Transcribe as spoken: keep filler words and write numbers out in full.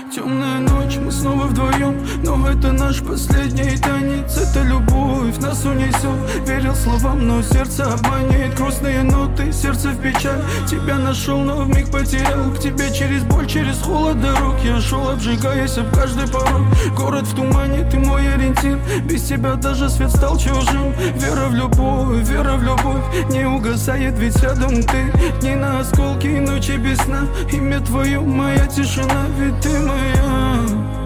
Темная ночь, мы снова вдвоем, но это наш последний танец. Это любовь нас унесет. Верил словам, но сердце обманет. Грустные ноты, сердце в печаль. Тебя нашел, но вмиг потерял. К тебе через боль, через холод дорог я шел, обжигаясь об каждый порог. Город в тумане, ты мой ориентир. Без тебя даже свет стал чужим. Вера в любовь, вера в любовь не угасает, ведь рядом ты. Дни на осколки, ночи без сна. Имя твое, моя тишина, ведь ты моя.